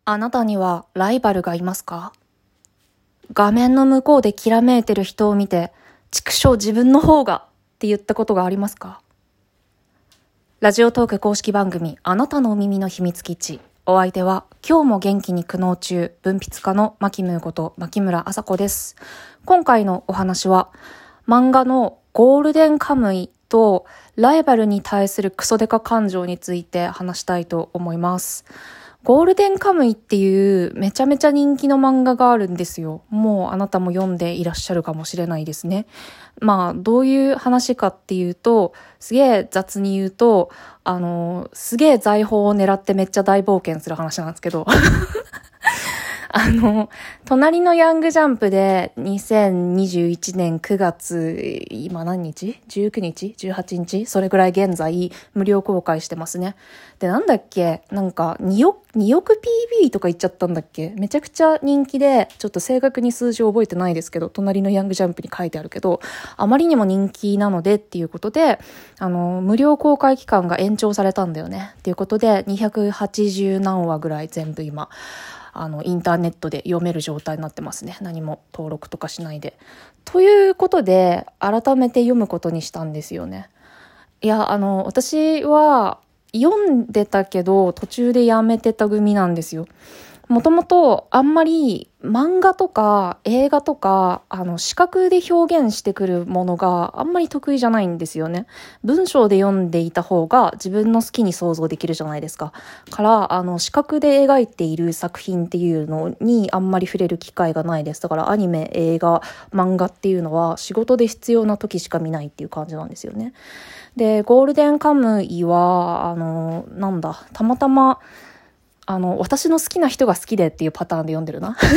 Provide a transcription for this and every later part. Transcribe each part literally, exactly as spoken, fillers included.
あなたにはライバルがいますか？画面の向こうできらめいてる人を見て、畜生自分の方がって言ったことがありますか？ラジオトーク公式番組、あなたのお耳の秘密基地。お相手は、今日も元気に苦悩中、文筆家の牧ムーこと牧村麻子です。今回のお話は、漫画のゴールデンカムイとライバルに対するクソデカ感情について話したいと思います。ゴールデンカムイっていうめちゃめちゃ人気の漫画があるんですよ。もうあなたも読んでいらっしゃるかもしれないですね。まあどういう話かっていうと、すげえ雑に言うと、あの、すげえ財宝を狙ってめっちゃ大冒険する話なんですけど。あの、隣のヤングジャンプでにせんにじゅういちねんくがつ、今何日 ?じゅうくにち ?じゅうはちにちそれぐらい現在無料公開してますね。で、なんだっけなんかにおく、におく ピービー とか言っちゃったんだっけめちゃくちゃ人気で、ちょっと正確に数字を覚えてないですけど、隣のヤングジャンプに書いてあるけど、あまりにも人気なのでっていうことで、あの、無料公開期間が延長されたんだよね。っていうことで、にひゃくはちじゅうなんわぐらい全部今、あのインターネットで読める状態になってますね。何も登録とかしないで。ということで改めて読むことにしたんですよね。いや、あの私は読んでたけど途中でやめてた組なんですよ。もともとあんまり漫画とか映画とかあの視覚で表現してくるものがあんまり得意じゃないんですよね。文章で読んでいた方が自分の好きに想像できるじゃないですか。からあの視覚で描いている作品っていうのにあんまり触れる機会がないです。だからアニメ、映画、漫画っていうのは仕事で必要な時しか見ないっていう感じなんですよね。で、ゴールデンカムイはあのなんだたまたまあの、私の好きな人が好きでっていうパターンで読んでるな。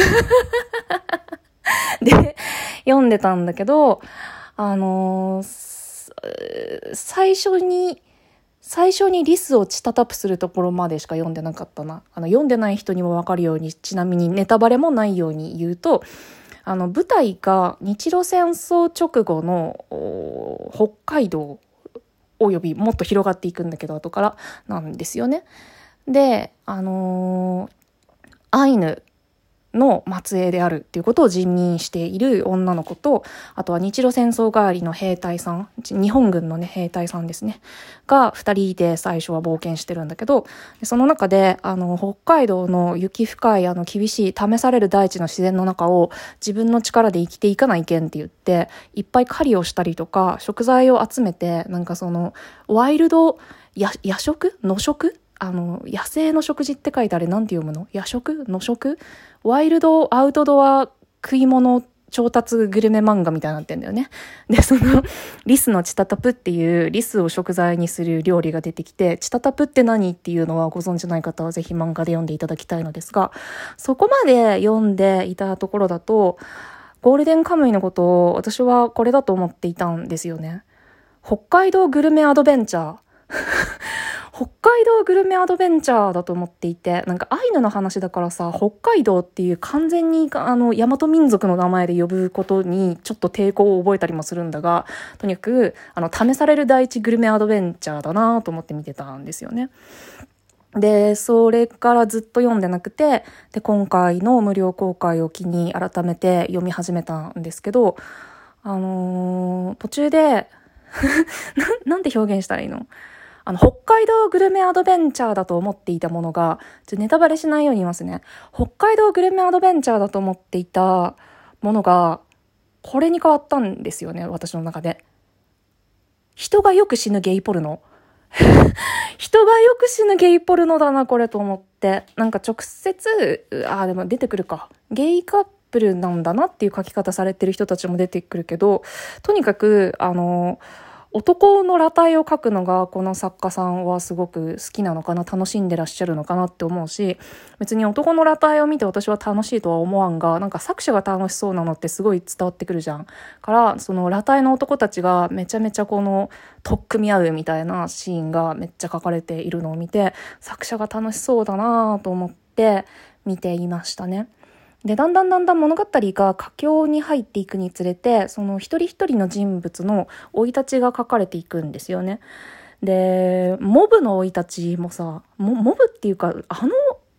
で、読んでたんだけど、あのー、最初に、最初にリスをチタタプするところまでしか読んでなかったな。あの、読んでない人にもわかるように、ちなみにネタバレもないように言うと、あの、舞台が日露戦争直後の北海道およびもっと広がっていくんだけど、後からなんですよね。で、あのー、アイヌの末裔であるっていうことを自認している女の子と、あとは日露戦争帰りの兵隊さん、日本軍のね、兵隊さんですね、が二人で最初は冒険してるんだけど、その中で、あの、北海道の雪深い、あの、厳しい、試される大地の自然の中を自分の力で生きていかないけんって言って、いっぱい狩りをしたりとか、食材を集めて、なんかその、ワイルド、や夜食野食あの、野生の食事って書いてあれなんて読むの？野食野食ワイルドアウトドア食い物調達グルメ漫画みたいになってんだよね。で、その、リスのチタタプっていうリスを食材にする料理が出てきて、チタタプって何っていうのはご存知ない方はぜひ漫画で読んでいただきたいのですが、そこまで読んでいたところだと、ゴールデンカムイのことを私はこれだと思っていたんですよね。北海道グルメアドベンチャー。北海道グルメアドベンチャーだと思っていて、なんかアイヌの話だからさ、北海道っていう完全にあの大和民族の名前で呼ぶことにちょっと抵抗を覚えたりもするんだが、とにかくあの試される第一グルメアドベンチャーだなと思って見てたんですよね。で、それからずっと読んでなくて、で、今回の無料公開を機に改めて読み始めたんですけど、あのー、途中でな、なんて表現したらいいの？あの、北海道グルメアドベンチャーだと思っていたものが、ちょっとネタバレしないように言いますね。北海道グルメアドベンチャーだと思っていたものが、これに変わったんですよね、私の中で。人がよく死ぬゲイポルノ。人がよく死ぬゲイポルノだな、これと思って。なんか直接、あ、でも出てくるか。ゲイカップルなんだなっていう書き方されてる人たちも出てくるけど、とにかく、あの、男の裸体を描くのがこの作家さんはすごく好きなのかな、楽しんでらっしゃるのかなって思うし、別に男の裸体を見て私は楽しいとは思わんが、なんか作者が楽しそうなのってすごい伝わってくるじゃん。からその裸体の男たちがめちゃめちゃこの取っ組み合うみたいなシーンがめっちゃ書かれているのを見て、作者が楽しそうだなと思って見ていましたね。で、だんだんだんだん物語が佳境に入っていくにつれて、その一人一人の人物の生い立ちが書かれていくんですよね。で、モブの生い立ちもさ、モ、モブっていうか、あの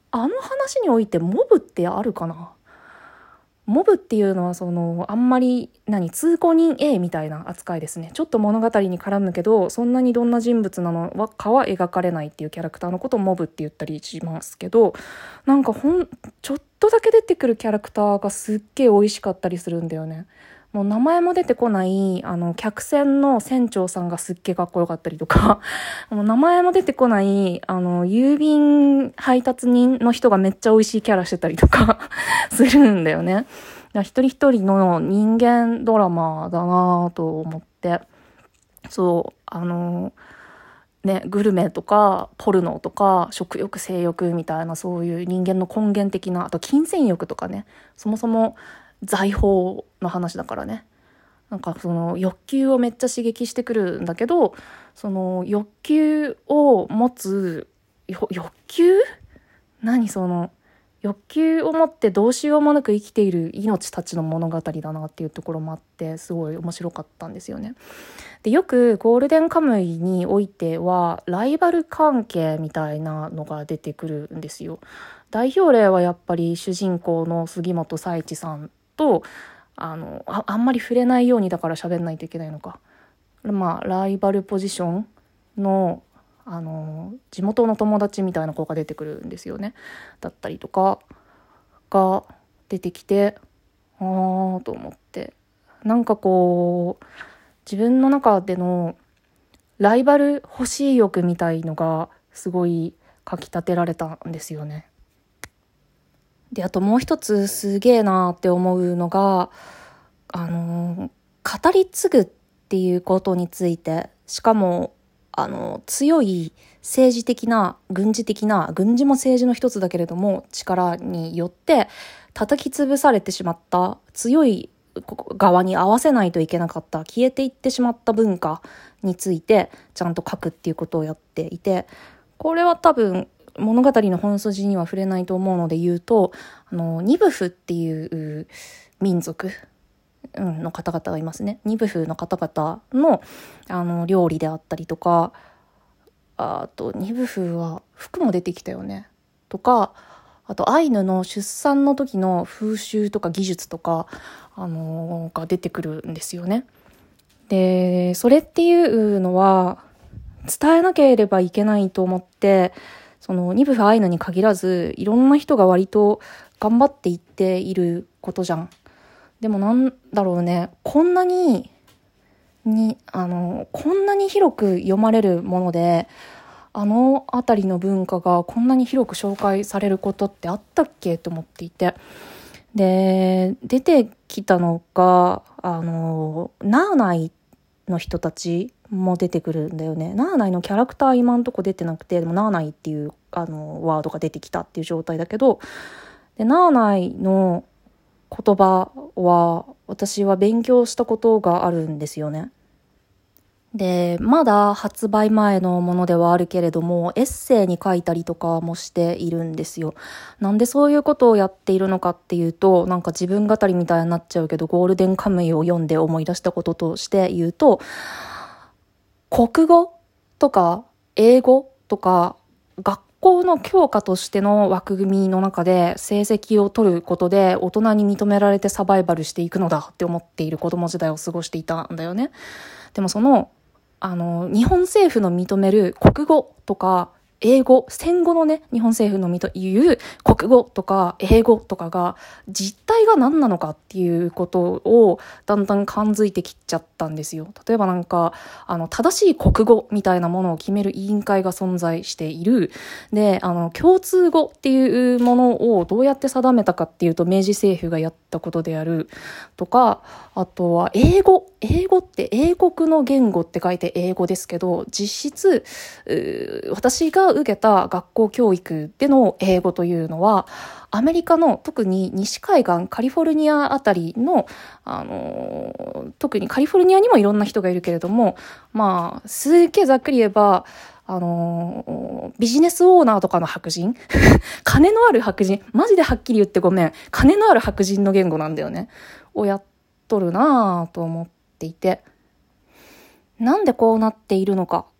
あの話においてモブってあるかな。モブっていうのはそのあんまり何通行人 A みたいな扱いですね。ちょっと物語に絡むけどそんなにどんな人物なのかは描かれないっていうキャラクターのことをモブって言ったりしますけど、なんかほんちょっとだけ出てくるキャラクターがすっげえ美味しかったりするんだよね。もう名前も出てこないあの客船の船長さんがすっげえかっこよかったりとかもう名前も出てこないあの郵便配達人の人がめっちゃ美味しいキャラしてたりとかするんだよね。一人一人の人間ドラマだなと思って、そうあのねグルメとかポルノとか食欲性欲みたいなそういう人間の根源的な、あと金銭欲とかね、そもそも財宝の話だからね、なんかその欲求をめっちゃ刺激してくるんだけど、その欲求を持つ欲求何その欲求を持ってどうしようもなく生きている命たちの物語だなっていうところもあってすごい面白かったんですよね。でよくゴールデンカムイにおいてはライバル関係みたいなのが出てくるんですよ。代表例はやっぱり主人公の杉本彩一さんとあの あ, あんまり触れないようにだから喋んないといけないのか、まあライバルポジションのあの地元の友達みたいな子が出てくるんですよね。だったりとかが出てきて、あーと思って、なんかこう自分の中でのライバル欲しい欲みたいのがすごいかき立てられたんですよね。であともう一つすげえなって思うのが、あの語り継ぐっていうことについて、しかもあの強い政治的な軍事的な軍事も政治の一つだけれども力によって叩き潰されてしまった、強い側に合わせないといけなかった、消えていってしまった文化についてちゃんと書くっていうことをやっていて、これは多分物語の本筋には触れないと思うので言うと、あのニブフっていう民族の方々がいますね。ニブフの方々の、あの料理であったりとか、あとニブフは服も出てきたよねとか、あとアイヌの出産の時の風習とか技術とか、あのー、が出てくるんですよね。でそれっていうのは伝えなければいけないと思って、そのニブフアイヌに限らずいろんな人が割と頑張っていっていることじゃん。でもなんだろうね、こんなににあのこんなに広く読まれるもので、あの辺りの文化がこんなに広く紹介されることってあったっけと思っていて、で出てきたのがあのナーナイの人たちも出てくるんだよね。ナーナイのキャラクター今んとこ出てなくて、でもナーナイっていうあのワードが出てきたっていう状態だけど、でナーナイの言葉は私は勉強したことがあるんですよね。でまだ発売前のものではあるけれどもエッセイに書いたりとかもしているんですよ。なんでそういうことをやっているのかっていうと、なんか自分語りみたいになっちゃうけど、ゴールデンカムイを読んで思い出したこととして言うと、国語とか英語とか学校の教科としての枠組みの中で成績を取ることで大人に認められてサバイバルしていくのだって思っている子供時代を過ごしていたんだよね。でもそのあの日本政府の認める国語とか英語、戦後のね日本政府の言う国語とか英語とかが実態が何なのかっていうことをだんだん感づいてきちゃったんですよ。例えばなんかあの正しい国語みたいなものを決める委員会が存在している。であの共通語っていうものをどうやって定めたかっていうと明治政府がやったことであるとか、あとは英語英語って英国の言語って書いて英語ですけど、実質私が受けた学校教育での英語というのはアメリカの特に西海岸カリフォルニアあたりの、あの特にカリフォルニアにもいろんな人がいるけれども、まあすっげえざっくり言えばあのビジネスオーナーとかの白人金のある白人、マジではっきり言ってごめん、金のある白人の言語なんだよねをやっとるなぁと思っていて、なんでこうなっているのか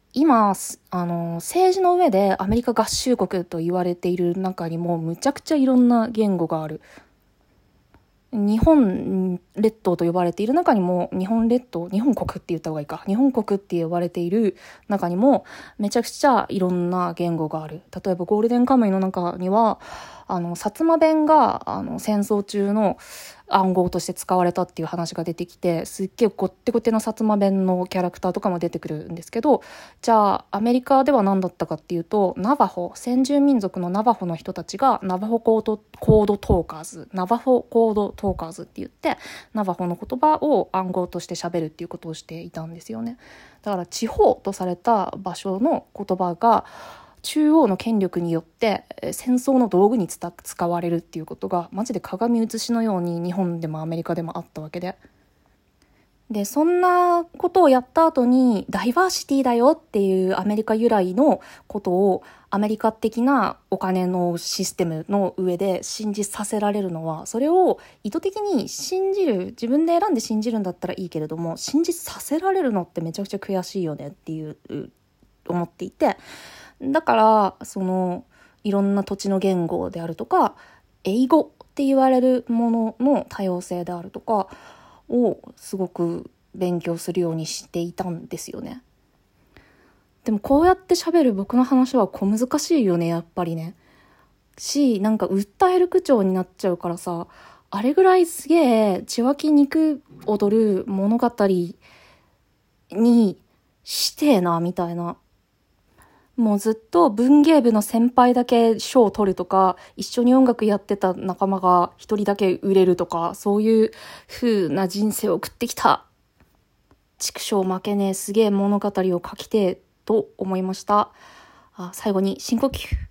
今、あの、政治の上でアメリカ合衆国と言われている中にもむちゃくちゃいろんな言語がある。日本列島と呼ばれている中にも、日本列島、日本国って言った方がいいか。日本国って呼ばれている中にも、めちゃくちゃいろんな言語がある。例えばゴールデンカムイの中には、あの、薩摩弁が、あの、戦争中の暗号として使われたっていう話が出てきて、すっげえごってごての薩摩弁のキャラクターとかも出てくるんですけど、じゃあ、アメリカでは何だったかっていうと、ナバホ、先住民族のナバホの人たちが、ナバホコード、コードトーカーズ、ナバホコードトーカーズって言って、ナバホの言葉を暗号として喋るっていうことをしていたんですよね。だから地方とされた場所の言葉が、中央の権力によって戦争の道具に使われるっていうことがマジで鏡写しのように日本でもアメリカでもあったわけで。で、そんなことをやった後にダイバーシティだよっていうアメリカ由来のことをアメリカ的なお金のシステムの上で信じさせられるのは、それを意図的に信じる、自分で選んで信じるんだったらいいけれども、信じさせられるのってめちゃくちゃ悔しいよねっていう思っていて、だからそのいろんな土地の言語であるとか英語って言われるものの多様性であるとかをすごく勉強するようにしていたんですよね。でもこうやって喋る僕の話は小難しいよね、やっぱりね。し、なんか訴える口調になっちゃうからさ、あれぐらいすげえ血湧き肉踊る物語にしてえなみたいな。もうずっと文芸部の先輩だけ賞を取るとか、一緒に音楽やってた仲間が一人だけ売れるとか、そういう風な人生を送ってきた。畜生負けねえすげえ物語を書きてえと思いました。あ、最後に深呼吸。